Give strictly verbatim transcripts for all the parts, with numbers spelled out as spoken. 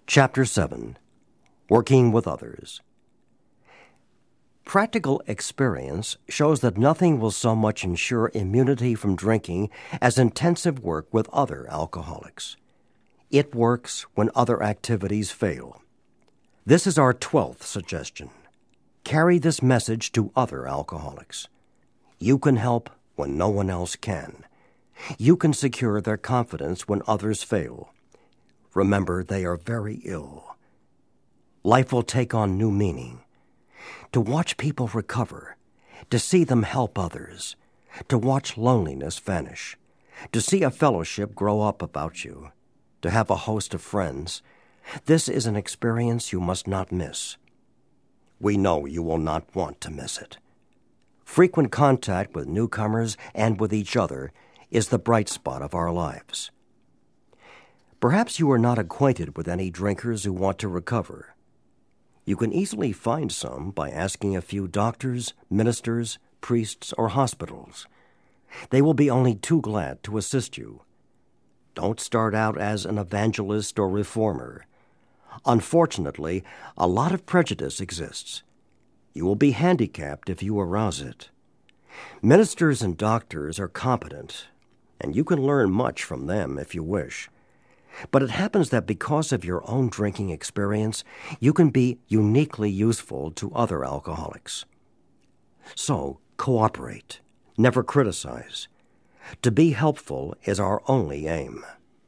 Chapter seven. Working with Others. Practical experience shows that nothing will so much ensure immunity from drinking as intensive work with other alcoholics. It works when other activities fail. This is our twelfth suggestion. Carry this message to other alcoholics. You can help when no one else can. You can secure their confidence when others fail. Remember, they are very ill. Life will take on new meaning. To watch people recover, to see them help others, to watch loneliness vanish, to see a fellowship grow up about you, to have a host of friends, this is an experience you must not miss. We know you will not want to miss it. Frequent contact with newcomers and with each other is the bright spot of our lives. Perhaps you are not acquainted with any drinkers who want to recover. You can easily find some by asking a few doctors, ministers, priests, or hospitals. They will be only too glad to assist you. Don't start out as an evangelist or reformer. Unfortunately, a lot of prejudice exists. You will be handicapped if you arouse it. Ministers and doctors are competent, and you can learn much from them if you wish. But it happens that because of your own drinking experience, you can be uniquely useful to other alcoholics. So, cooperate. Never criticize. To be helpful is our only aim.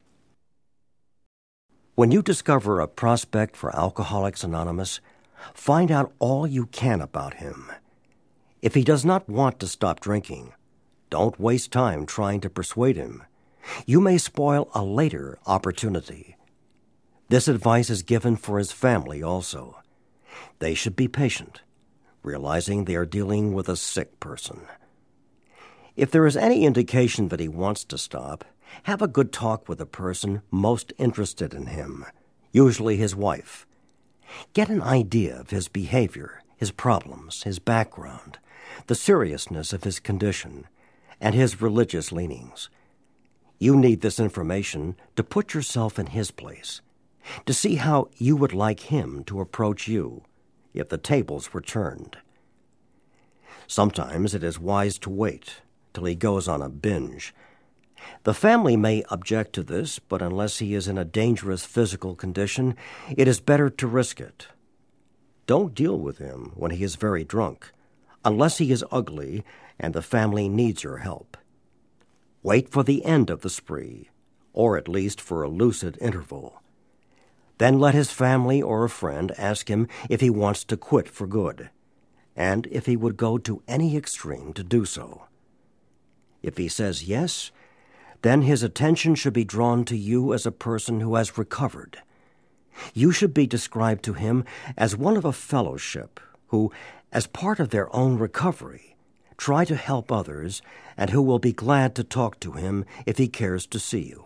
When you discover a prospect for Alcoholics Anonymous, find out all you can about him. If he does not want to stop drinking, don't waste time trying to persuade him. You may spoil a later opportunity. This advice is given for his family also. They should be patient, realizing they are dealing with a sick person. If there is any indication that he wants to stop, have a good talk with the person most interested in him, usually his wife. Get an idea of his behavior, his problems, his background, the seriousness of his condition, and his religious leanings. You need this information to put yourself in his place, to see how you would like him to approach you if the tables were turned. Sometimes it is wise to wait till he goes on a binge. The family may object to this, but unless he is in a dangerous physical condition, it is better to risk it. Don't deal with him when he is very drunk, unless he is ugly and the family needs your help. Wait for the end of the spree, or at least for a lucid interval. Then let his family or a friend ask him if he wants to quit for good, and if he would go to any extreme to do so. If he says yes, then his attention should be drawn to you as a person who has recovered. You should be described to him as one of a fellowship who, as part of their own recovery, try to help others, and who will be glad to talk to him if he cares to see you.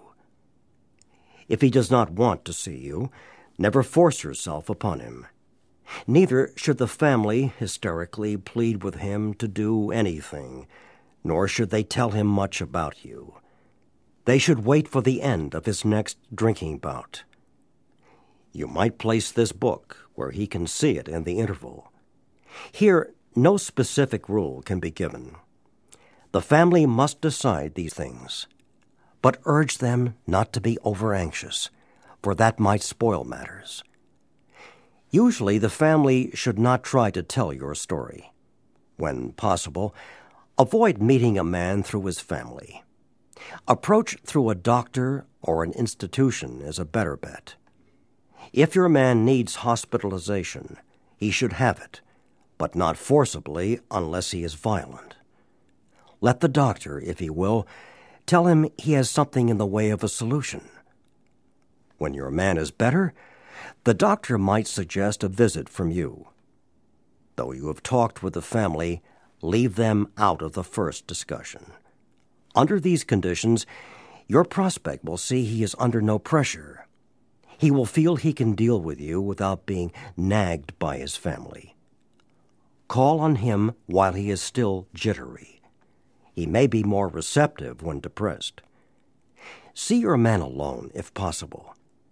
If he does not want to see you, never force yourself upon him. Neither should the family hysterically plead with him to do anything, nor should they tell him much about you. They should wait for the end of his next drinking bout. You might place this book where he can see it in the interval. Here, no specific rule can be given. The family must decide these things, but urge them not to be over-anxious, for that might spoil matters. Usually, the family should not try to tell your story. When possible, avoid meeting a man through his family. Approach through a doctor or an institution is a better bet. If your man needs hospitalization, he should have it, but not forcibly unless he is violent. Let the doctor, if he will, tell him he has something in the way of a solution. When your man is better, the doctor might suggest a visit from you. Though you have talked with the family, leave them out of the first discussion. Under these conditions, your prospect will see he is under no pressure. He will feel he can deal with you without being nagged by his family. Call on him while he is still jittery. He may be more receptive when depressed. See your man alone, if possible.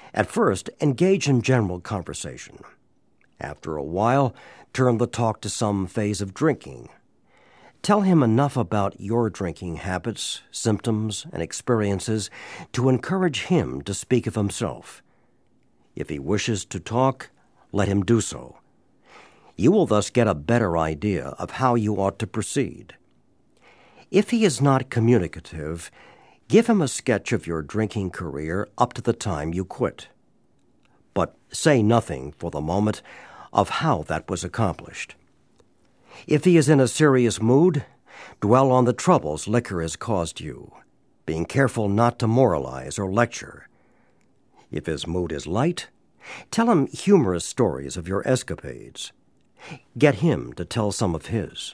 At first, engage in general conversation. After a while, turn the talk to some phase of drinking. Tell him enough about your drinking habits, symptoms, and experiences to encourage him to speak of himself. If he wishes to talk, let him do so. You will thus get a better idea of how you ought to proceed. If he is not communicative, give him a sketch of your drinking career up to the time you quit. But say nothing, for the moment, of how that was accomplished. If he is in a serious mood, dwell on the troubles liquor has caused you, being careful not to moralize or lecture. If his mood is light, tell him humorous stories of your escapades. Get him to tell some of his.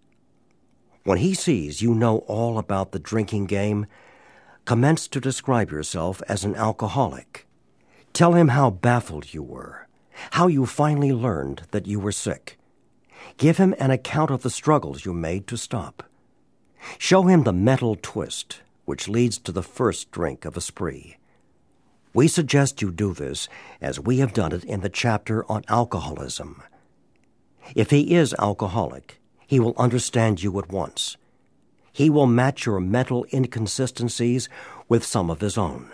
When he sees you know all about the drinking game, commence to describe yourself as an alcoholic. Tell him how baffled you were, how you finally learned that you were sick. Give him an account of the struggles you made to stop. Show him the mental twist which leads to the first drink of a spree. We suggest you do this as we have done it in the chapter on alcoholism. If he is alcoholic, he will understand you at once. He will match your mental inconsistencies with some of his own.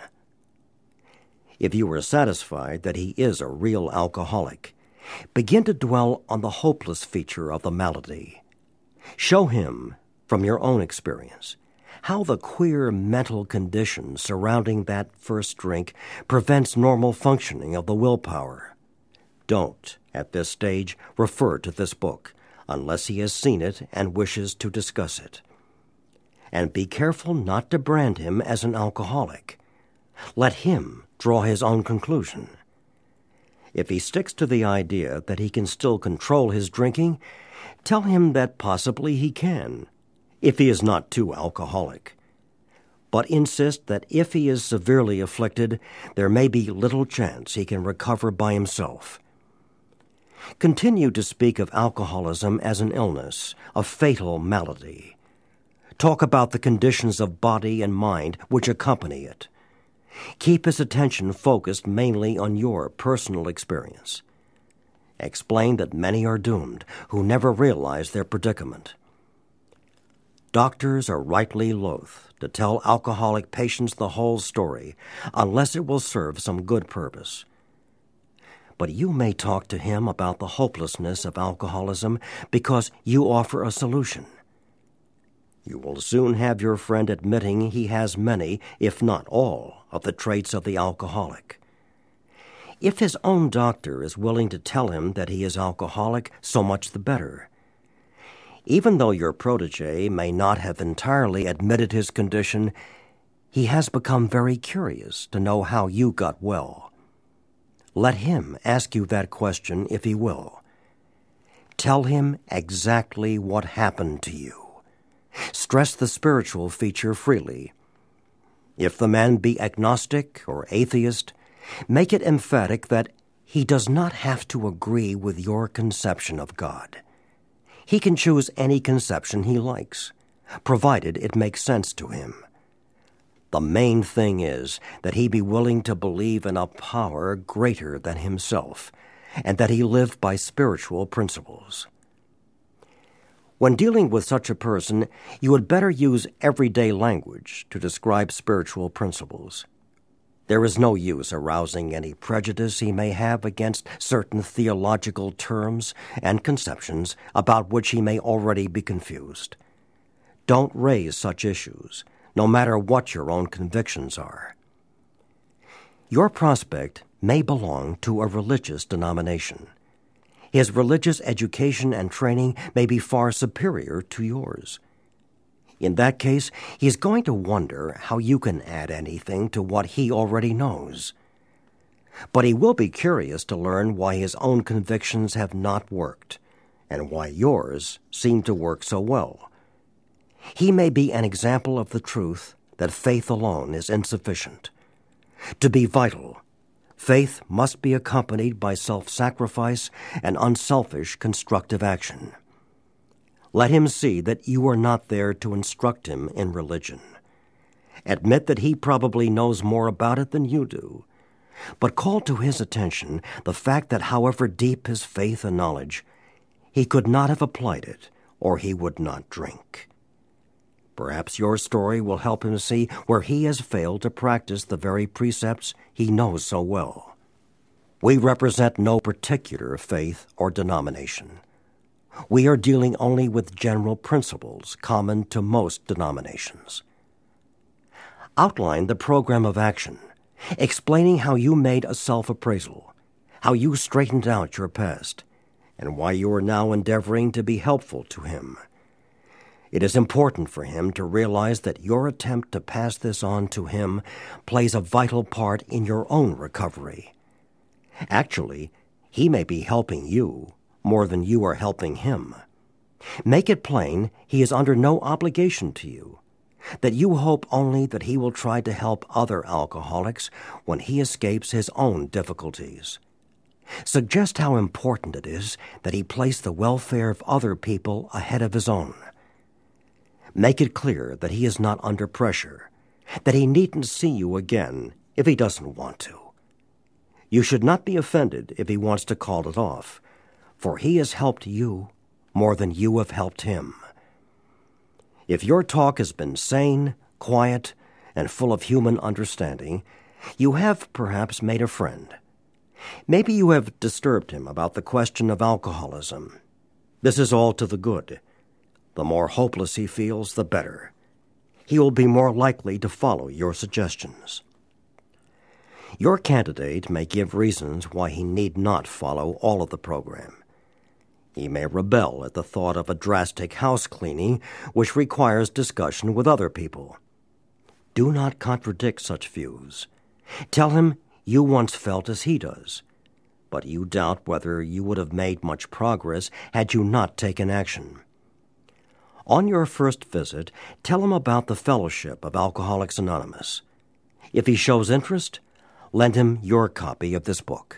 If you are satisfied that he is a real alcoholic, begin to dwell on the hopeless feature of the malady. Show him, from your own experience, how the queer mental condition surrounding that first drink prevents normal functioning of the willpower. Don't, at this stage, refer to this book unless he has seen it and wishes to discuss it. And be careful not to brand him as an alcoholic. Let him draw his own conclusion. If he sticks to the idea that he can still control his drinking, tell him that possibly he can, if he is not too alcoholic. But insist that if he is severely afflicted, there may be little chance he can recover by himself. Continue to speak of alcoholism as an illness, a fatal malady. Talk about the conditions of body and mind which accompany it. Keep his attention focused mainly on your personal experience. Explain that many are doomed who never realize their predicament. Doctors are rightly loath to tell alcoholic patients the whole story unless it will serve some good purpose. But you may talk to him about the hopelessness of alcoholism because you offer a solution. You will soon have your friend admitting he has many, if not all, of the traits of the alcoholic. If his own doctor is willing to tell him that he is alcoholic, so much the better. Even though your protege may not have entirely admitted his condition, he has become very curious to know how you got well. Let him ask you that question if he will. Tell him exactly what happened to you. Stress the spiritual feature freely. If the man be agnostic or atheist, make it emphatic that he does not have to agree with your conception of God. He can choose any conception he likes, provided it makes sense to him. The main thing is that he be willing to believe in a power greater than himself, and that he live by spiritual principles. When dealing with such a person, you had better use everyday language to describe spiritual principles. There is no use arousing any prejudice he may have against certain theological terms and conceptions about which he may already be confused. Don't raise such issues, no matter what your own convictions are. Your prospect may belong to a religious denomination. His religious education and training may be far superior to yours. In that case, he is going to wonder how you can add anything to what he already knows. But he will be curious to learn why his own convictions have not worked, and why yours seem to work so well. He may be an example of the truth that faith alone is insufficient. To be vital, faith must be accompanied by self-sacrifice and unselfish constructive action. Let him see that you are not there to instruct him in religion. Admit that he probably knows more about it than you do, but call to his attention the fact that however deep his faith and knowledge, he could not have applied it, or he would not drink. Perhaps your story will help him see where he has failed to practice the very precepts he knows so well. We represent no particular faith or denomination. We are dealing only with general principles common to most denominations. Outline the program of action, explaining how you made a self-appraisal, how you straightened out your past, and why you are now endeavoring to be helpful to him. It is important for him to realize that your attempt to pass this on to him plays a vital part in your own recovery. Actually, he may be helping you more than you are helping him. Make it plain he is under no obligation to you, that you hope only that he will try to help other alcoholics when he escapes his own difficulties. Suggest how important it is that he place the welfare of other people ahead of his own. Make it clear that he is not under pressure, that he needn't see you again if he doesn't want to. You should not be offended if he wants to call it off, for he has helped you more than you have helped him. If your talk has been sane, quiet, and full of human understanding, you have perhaps made a friend. Maybe you have disturbed him about the question of alcoholism. This is all to the good. The more hopeless he feels, the better. He will be more likely to follow your suggestions. Your candidate may give reasons why he need not follow all of the program. He may rebel at the thought of a drastic house cleaning which requires discussion with other people. Do not contradict such views. Tell him you once felt as he does, but you doubt whether you would have made much progress had you not taken action. On your first visit, tell him about the Fellowship of Alcoholics Anonymous. If he shows interest, lend him your copy of this book.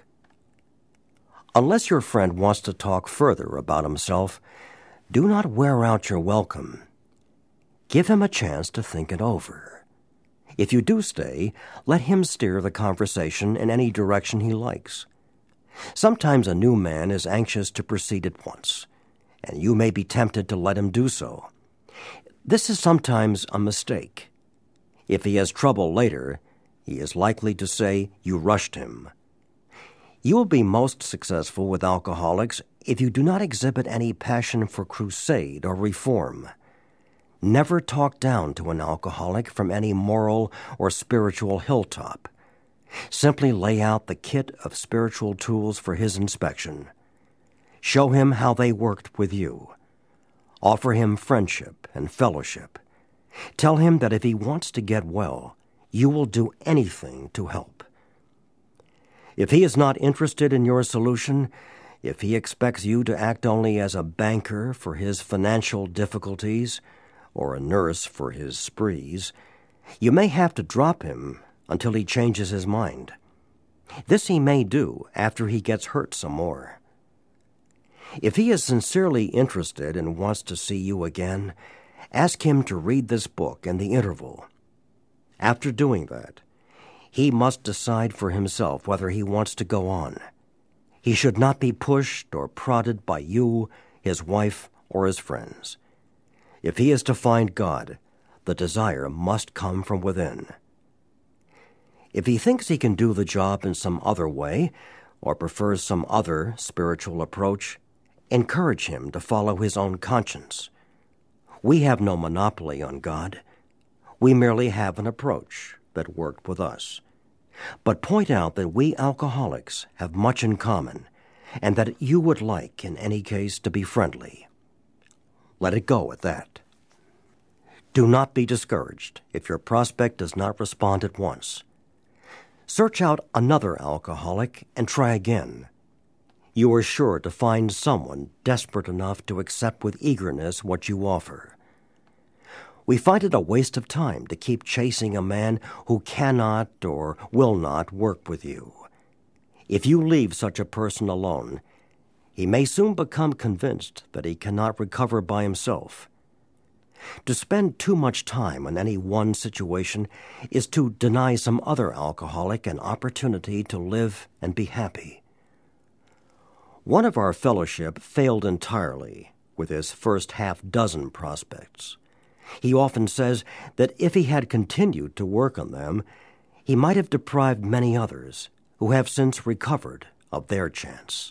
Unless your friend wants to talk further about himself, do not wear out your welcome. Give him a chance to think it over. If you do stay, let him steer the conversation in any direction he likes. Sometimes a new man is anxious to proceed at once, and you may be tempted to let him do so. This is sometimes a mistake. If he has trouble later, he is likely to say you rushed him. You will be most successful with alcoholics if you do not exhibit any passion for crusade or reform. Never talk down to an alcoholic from any moral or spiritual hilltop. Simply lay out the kit of spiritual tools for his inspection. Show him how they worked with you. Offer him friendship and fellowship. Tell him that if he wants to get well, you will do anything to help. If he is not interested in your solution, if he expects you to act only as a banker for his financial difficulties or a nurse for his sprees, you may have to drop him until he changes his mind. This he may do after he gets hurt some more. If he is sincerely interested and wants to see you again, ask him to read this book in the interval. After doing that, he must decide for himself whether he wants to go on. He should not be pushed or prodded by you, his wife, or his friends. If he is to find God, the desire must come from within. If he thinks he can do the job in some other way, or prefers some other spiritual approach, encourage him to follow his own conscience. We have no monopoly on God. We merely have an approach that worked with us. But point out that we alcoholics have much in common, and that you would like, in any case, to be friendly. Let it go at that. Do not be discouraged if your prospect does not respond at once. Search out another alcoholic and try again. You are sure to find someone desperate enough to accept with eagerness what you offer. We find it a waste of time to keep chasing a man who cannot or will not work with you. If you leave such a person alone, he may soon become convinced that he cannot recover by himself. To spend too much time on any one situation is to deny some other alcoholic an opportunity to live and be happy. One of our fellowship failed entirely with his first half dozen prospects. He often says that if he had continued to work on them, he might have deprived many others who have since recovered of their chance.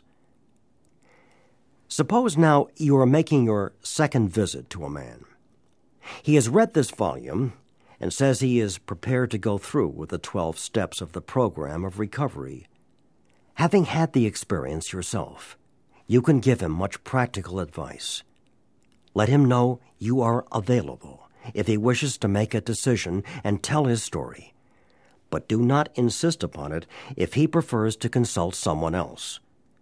Suppose now you are making your second visit to a man. He has read this volume and says he is prepared to go through with the twelve steps of the program of recovery. Having had the experience yourself, you can give him much practical advice. Let him know you are available if he wishes to make a decision and tell his story. But do not insist upon it if he prefers to consult someone else.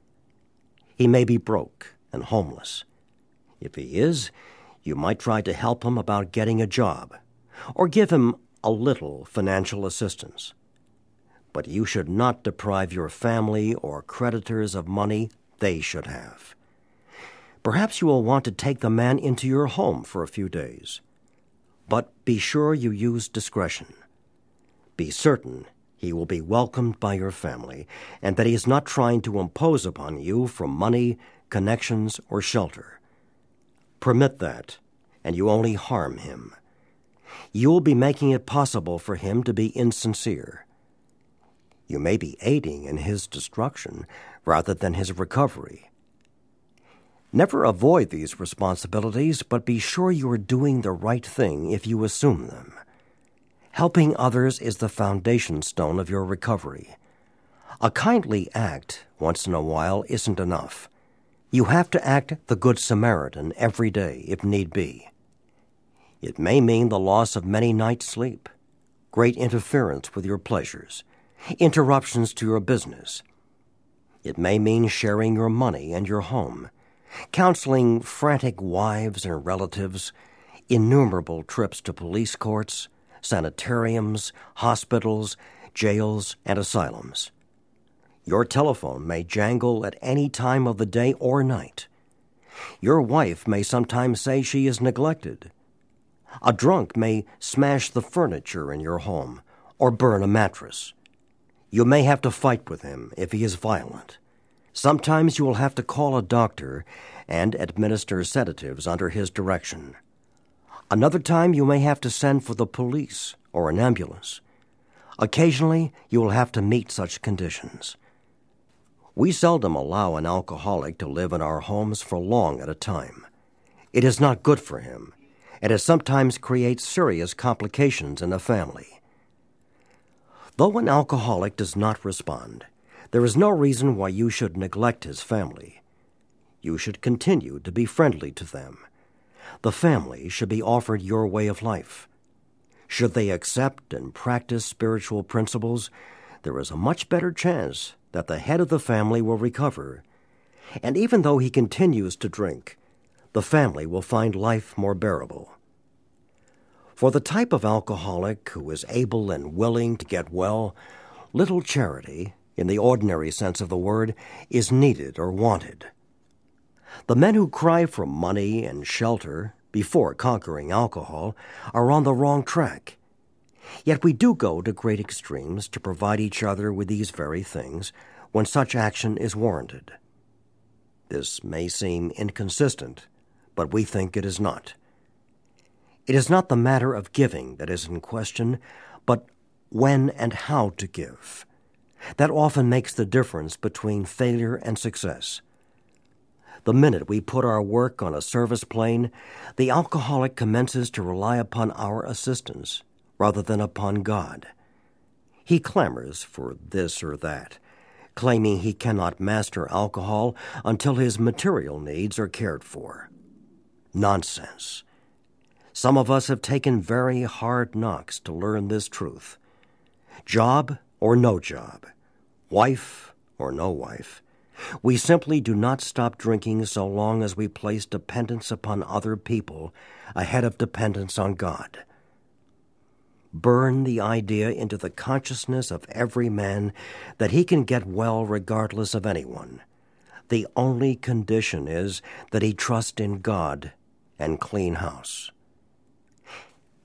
He may be broke and homeless. If he is, you might try to help him about getting a job, or give him a little financial assistance. But you should not deprive your family or creditors of money they should have. Perhaps you will want to take the man into your home for a few days. But be sure you use discretion. Be certain he will be welcomed by your family, and that he is not trying to impose upon you for money, connections, or shelter. Permit that, and you only harm him. You will be making it possible for him to be insincere. You may be aiding in his destruction rather than his recovery. Never avoid these responsibilities, but be sure you are doing the right thing if you assume them. Helping others is the foundation stone of your recovery. A kindly act once in a while isn't enough. You have to act the Good Samaritan every day, if need be. It may mean the loss of many nights' sleep, great interference with your pleasures, interruptions to your business. It may mean sharing your money and your home, counseling frantic wives and relatives, innumerable trips to police courts, sanitariums, hospitals, jails, and asylums. Your telephone may jangle at any time of the day or night. Your wife may sometimes say she is neglected. A drunk may smash the furniture in your home or burn a mattress. You may have to fight with him if he is violent. Sometimes you will have to call a doctor and administer sedatives under his direction. Another time you may have to send for the police or an ambulance. Occasionally you will have to meet such conditions. We seldom allow an alcoholic to live in our homes for long at a time. It is not good for him, and it sometimes creates serious complications in the family. Though an alcoholic does not respond, there is no reason why you should neglect his family. You should continue to be friendly to them. The family should be offered your way of life. Should they accept and practice spiritual principles, there is a much better chance that the head of the family will recover. And even though he continues to drink, the family will find life more bearable. For the type of alcoholic who is able and willing to get well, little charity, in the ordinary sense of the word, is needed or wanted. The men who cry for money and shelter before conquering alcohol are on the wrong track. Yet we do go to great extremes to provide each other with these very things when such action is warranted. This may seem inconsistent, but we think it is not. It is not the matter of giving that is in question, but when and how to give. That often makes the difference between failure and success. The minute we put our work on a service plane, the alcoholic commences to rely upon our assistance rather than upon God. He clamors for this or that, claiming he cannot master alcohol until his material needs are cared for. Nonsense. Some of us have taken very hard knocks to learn this truth. Job or no job, wife or no wife, we simply do not stop drinking so long as we place dependence upon other people ahead of dependence on God. Burn the idea into the consciousness of every man that he can get well regardless of anyone. The only condition is that he trust in God and clean house.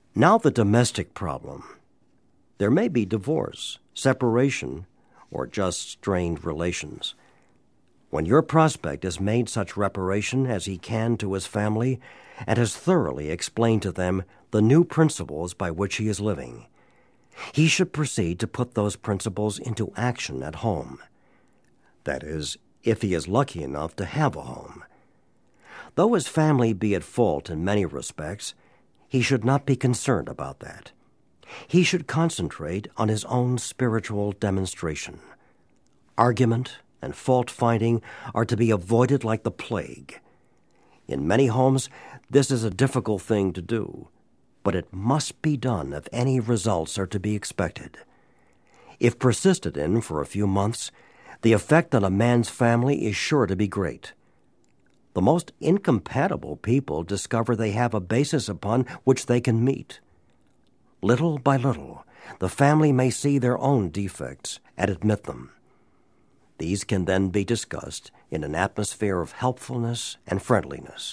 Now the domestic problem. There may be divorce, separation, or just strained relations. When your prospect has made such reparation as he can to his family and has thoroughly explained to them the new principles by which he is living, he should proceed to put those principles into action at home. That is, if he is lucky enough to have a home. Though his family be at fault in many respects, he should not be concerned about that. He should concentrate on his own spiritual demonstration. Argument and fault-finding are to be avoided like the plague. In many homes, this is a difficult thing to do, but it must be done if any results are to be expected. If persisted in for a few months, the effect on a man's family is sure to be great. The most incompatible people discover they have a basis upon which they can meet. Little by little, the family may see their own defects and admit them. These can then be discussed in an atmosphere of helpfulness and friendliness.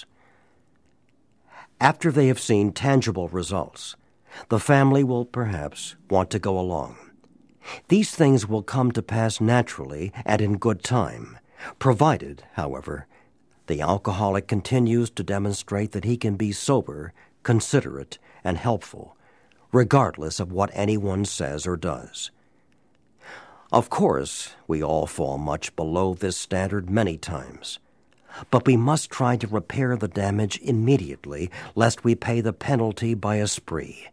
After they have seen tangible results, the family will perhaps want to go along. These things will come to pass naturally and in good time, provided, however, the alcoholic continues to demonstrate that he can be sober, considerate, and helpful, regardless of what anyone says or does. Of course, we all fall much below this standard many times, but we must try to repair the damage immediately, lest we pay the penalty by a spree.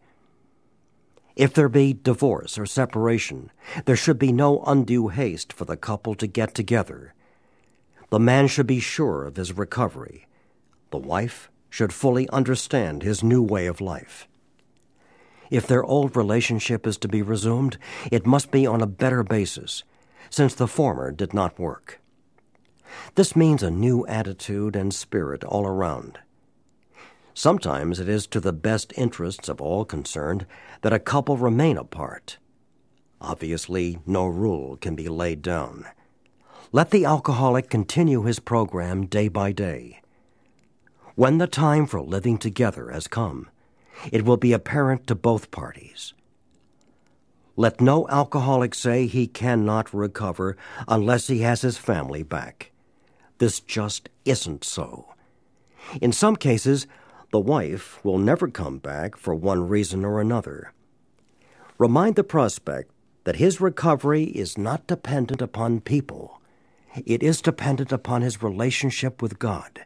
If there be divorce or separation, there should be no undue haste for the couple to get together. The man should be sure of his recovery. The wife should fully understand his new way of life. If their old relationship is to be resumed, it must be on a better basis, since the former did not work. This means a new attitude and spirit all around. Sometimes it is to the best interests of all concerned that a couple remain apart. Obviously, no rule can be laid down. Let the alcoholic continue his program day by day. When the time for living together has come, it will be apparent to both parties. Let no alcoholic say he cannot recover unless he has his family back. This just isn't so. In some cases, the wife will never come back for one reason or another. Remind the prospect that his recovery is not dependent upon people. It is dependent upon his relationship with God.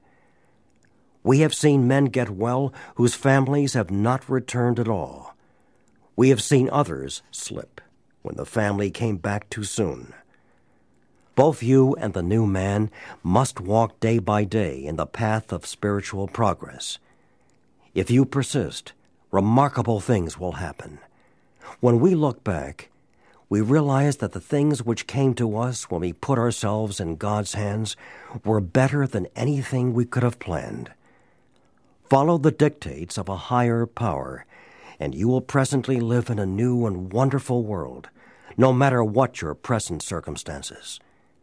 We have seen men get well whose families have not returned at all. We have seen others slip when the family came back too soon. Both you and the new man must walk day by day in the path of spiritual progress. If you persist, remarkable things will happen. When we look back, we realize that the things which came to us when we put ourselves in God's hands were better than anything we could have planned. Follow the dictates of a higher power, and you will presently live in a new and wonderful world, no matter what your present circumstances.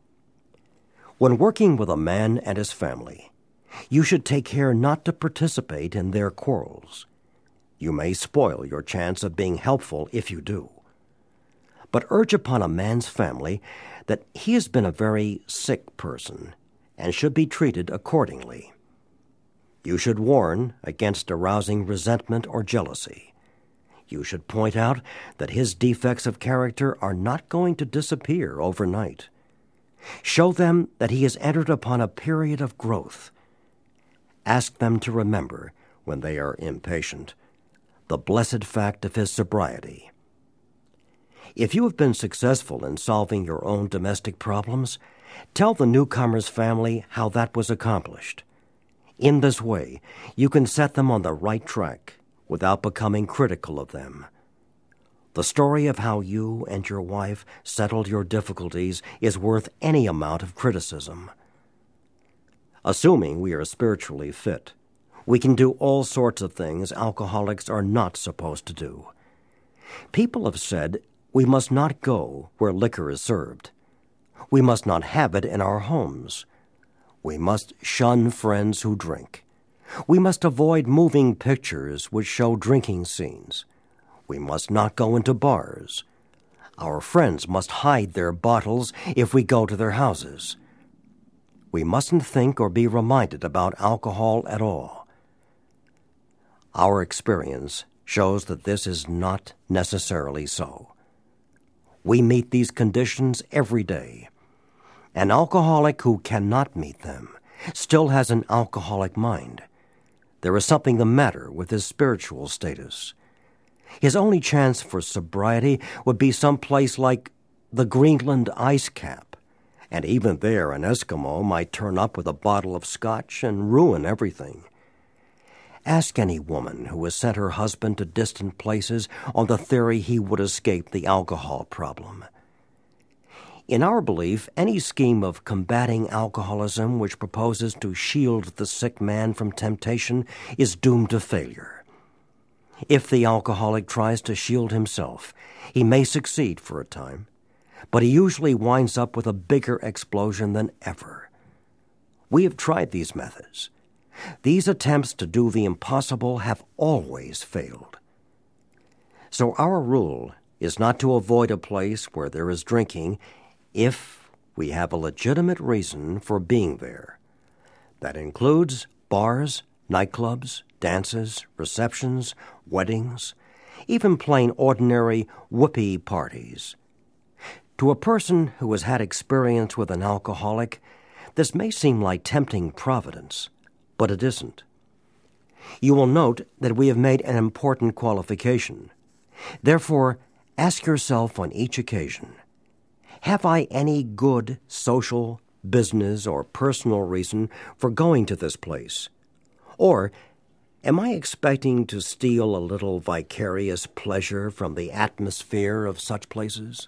When working with a man and his family, you should take care not to participate in their quarrels. You may spoil your chance of being helpful if you do. But urge upon a man's family that he has been a very sick person and should be treated accordingly. You should warn against arousing resentment or jealousy. You should point out that his defects of character are not going to disappear overnight. Show them that he has entered upon a period of growth. Ask them to remember, when they are impatient, the blessed fact of his sobriety. If you have been successful in solving your own domestic problems, tell the newcomer's family how that was accomplished. In this way, you can set them on the right track without becoming critical of them. The story of how you and your wife settled your difficulties is worth any amount of criticism. Assuming we are spiritually fit, we can do all sorts of things alcoholics are not supposed to do. People have said we must not go where liquor is served. We must not have it in our homes. We must shun friends who drink. We must avoid moving pictures which show drinking scenes. We must not go into bars. Our friends must hide their bottles if we go to their houses. We mustn't think or be reminded about alcohol at all. Our experience shows that this is not necessarily so. We meet these conditions every day. An alcoholic who cannot meet them still has an alcoholic mind. There is something the matter with his spiritual status. His only chance for sobriety would be some place like the Greenland ice cap, and even there an Eskimo might turn up with a bottle of scotch and ruin everything. Ask any woman who has sent her husband to distant places on the theory he would escape the alcohol problem. In our belief, any scheme of combating alcoholism which proposes to shield the sick man from temptation is doomed to failure. If the alcoholic tries to shield himself, he may succeed for a time, but he usually winds up with a bigger explosion than ever. We have tried these methods. These attempts to do the impossible have always failed. So our rule is not to avoid a place where there is drinking if we have a legitimate reason for being there. That includes bars, nightclubs, dances, receptions, weddings, even plain ordinary whoopee parties. To a person who has had experience with an alcoholic, this may seem like tempting providence, but it isn't. You will note that we have made an important qualification. Therefore, ask yourself on each occasion, have I any good social, business, or personal reason for going to this place? Or am I expecting to steal a little vicarious pleasure from the atmosphere of such places?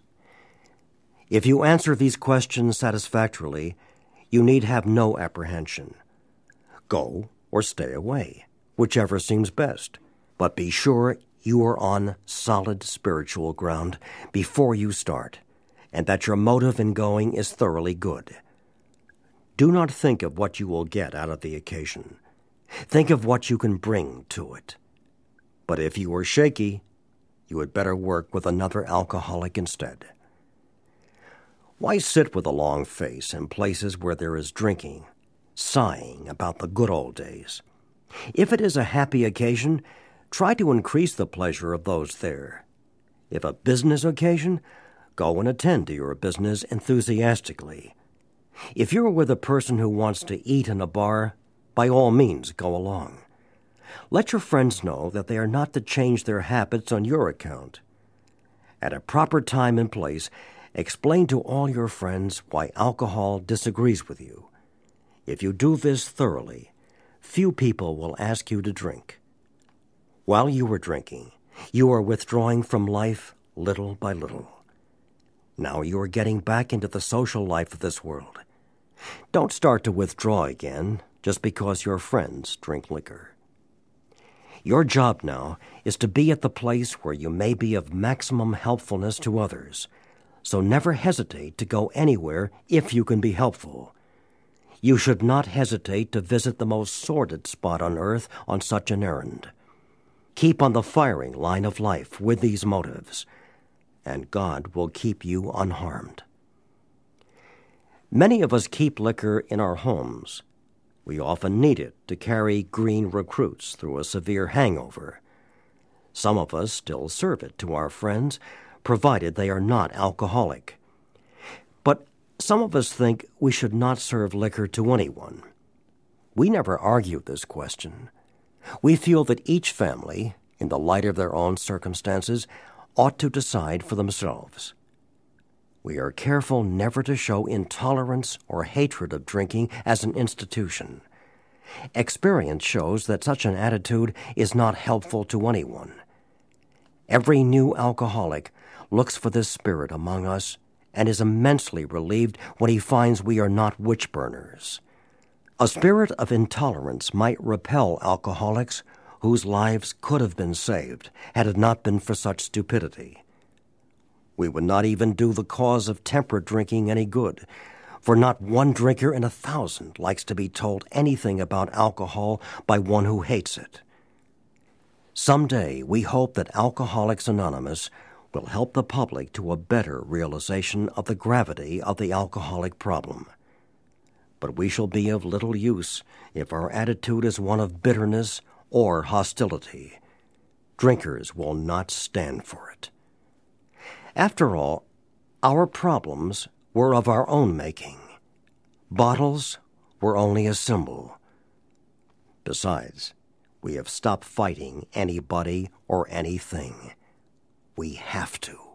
If you answer these questions satisfactorily, you need have no apprehension. Go or stay away, whichever seems best. But be sure you are on solid spiritual ground before you start, and that your motive in going is thoroughly good. Do not think of what you will get out of the occasion. Think of what you can bring to it. But if you are shaky, you had better work with another alcoholic instead. Why sit with a long face in places where there is drinking, sighing about the good old days? If it is a happy occasion, try to increase the pleasure of those there. If a business occasion, go and attend to your business enthusiastically. If you're with a person who wants to eat in a bar, by all means go along. Let your friends know that they are not to change their habits on your account. At a proper time and place, explain to all your friends why alcohol disagrees with you. If you do this thoroughly, few people will ask you to drink. While you are drinking, you are withdrawing from life little by little. Now you are getting back into the social life of this world. Don't start to withdraw again just because your friends drink liquor. Your job now is to be at the place where you may be of maximum helpfulness to others, so never hesitate to go anywhere if you can be helpful. You should not hesitate to visit the most sordid spot on earth on such an errand. Keep on the firing line of life with these motives, and God will keep you unharmed. Many of us keep liquor in our homes. We often need it to carry green recruits through a severe hangover. Some of us still serve it to our friends, provided they are not alcoholic. But some of us think we should not serve liquor to anyone. We never argue this question. We feel that each family, in the light of their own circumstances, ought to decide for themselves. We are careful never to show intolerance or hatred of drinking as an institution. Experience shows that such an attitude is not helpful to anyone. Every new alcoholic looks for this spirit among us and is immensely relieved when he finds we are not witch-burners. A spirit of intolerance might repel alcoholics whose lives could have been saved had it not been for such stupidity. We would not even do the cause of temperate drinking any good, for not one drinker in a thousand likes to be told anything about alcohol by one who hates it. Someday, we hope that Alcoholics Anonymous will help the public to a better realization of the gravity of the alcoholic problem. But we shall be of little use if our attitude is one of bitterness or hostility. Drinkers will not stand for it. After all, our problems were of our own making. Bottles were only a symbol. Besides, we have stopped fighting anybody or anything. We have to.